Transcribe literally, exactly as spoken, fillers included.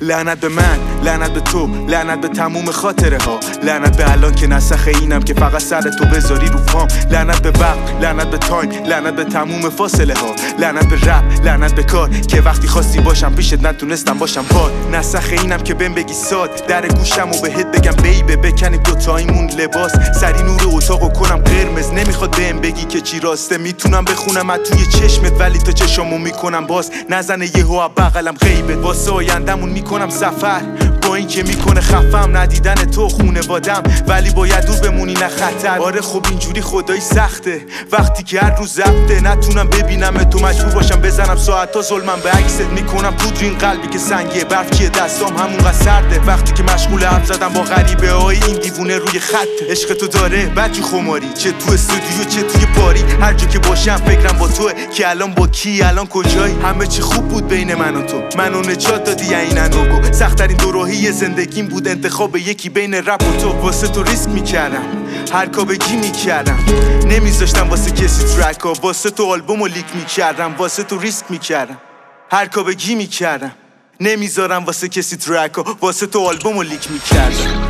لعنت به من، لعنت به تو، لعنت به تموم خاطره ها، لعنت به الان که نسخ اینم که فقط سر تو بذاری رو پام، لعنت به وقت، لعنت به تایم، لعنت به تموم فاصله ها، لعنت به رپ، لعنت به کار که وقتی خواستی باشم پیشت نتونستم باشم بار، نسخ اینم که بهم بگی ساد، در گوشم و بهت بگم بیبه بکنیم دوتاییمون لباس، سری نور اتاقو کنم قرمز، نمیخواد بهم بگی که چی راسته، میتونم بخونم از توی چشمت ولی تو چشامو میکنم باز، نزنه یهو از بغلم غیبت، واسه آیندمون میکنم سفر، با این که میکنه خفم ندیدن تو خونوادم، ولی باید دور بمونی نه خطر. آره خب اینجوری خدایی سخته وقتی که هر روز زفته، نتونم ببینم تو مجبور باشم بزنم ساعتا ظلمم به عکست، میکنم پودر این قلبی که سنگه، برف که دستام همونقدر سرده، وقتی که مشغول حرف زدم با غریبه های این دیوونه روی خط، عشق تو داره بچه خماری، چه تو استودیو چه توی پاری، هر جا که باشم فکرم با توه که الان با کی الان کجایی، همه چی خوب بود بین من و تو، منو نجات دادی اینن نگو، سخت‌ترین دوراهی زندگیم بود انتخاب یکی بین رپ و تو، واسه تو ریسک میکردم هر کا بگی میکردم، نمیذاشتم واسه کسی ترکا، واسه تو آلبومو لیک میکردم، واسه تو ریسک میکردم هر کا بگی میکردم، نمیذارم واسه کسی ترکا، واسه تو آلبومو لیک میکردم.